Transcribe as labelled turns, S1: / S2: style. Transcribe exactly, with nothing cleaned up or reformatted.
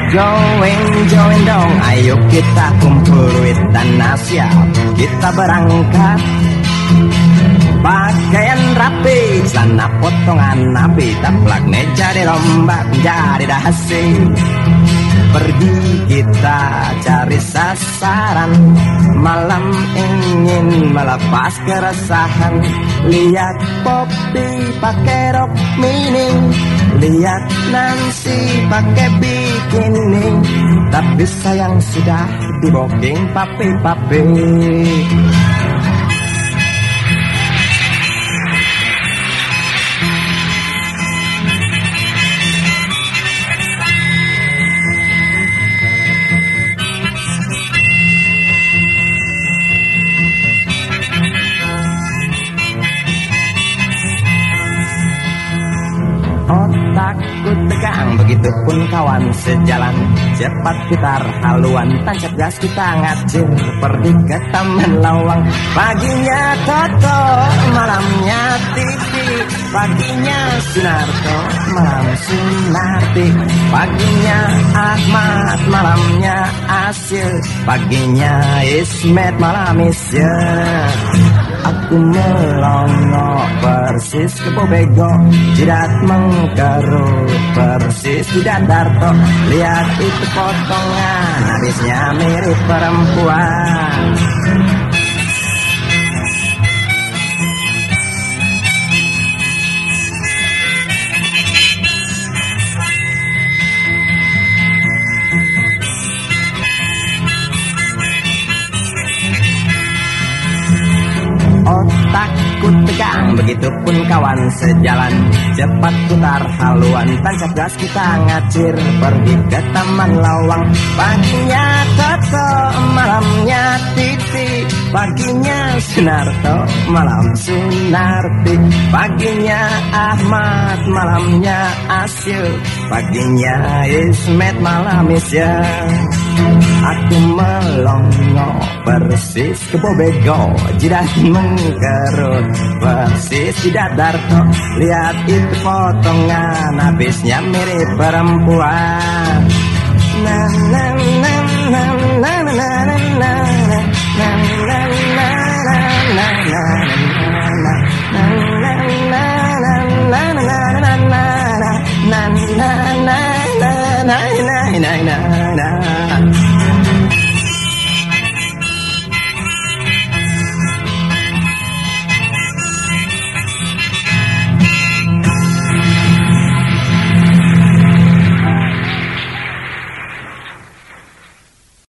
S1: Join, join dong, ayo kita kumpul duit dan siap kita berangkat. Pakaian rapi, celana potongan nabi, taplak meja di rombak jadi dahasi. Pergi kita cari sasaran, malam ingin melepas keresahan. Lihat Poppy pakai rok mini, lihat Nancy pakai bikini, tapi sayang sudah di booking papi-papi. Otakku tegang, begitupun kawan sejalan. Cepat putar haluan, tancap gas kita ngacir. Pergi ke Taman Lawang. Paginya Toto, malamnya Titi. Paginya Sunarto, malam Sunarti. Paginya Ahmad, malamnya Asyil. Paginya Ismet, malam Isyil. Aku melongo persis ke Bobego, jidat mengkerut persis di Darto. Lihat itu potongan, habisnya mirip perempuan. Otakku tegang, begitupun kawan sejalan. Cepat putar haluan, tancap gas kita ngacir. Pergi ke Taman Lawang. Paginya Toto, malamnya Titi. Paginya Sunarto, malam Sunarti. Paginya Ahmad, malamnya Asyil. Paginya Ismet, malam Isyil. Aku melongo persis ke Bobego, jidat mengkerut persis di Darto. Lihat itu potongan, habisnya mirip perempuan. Na na na na na na na na na na.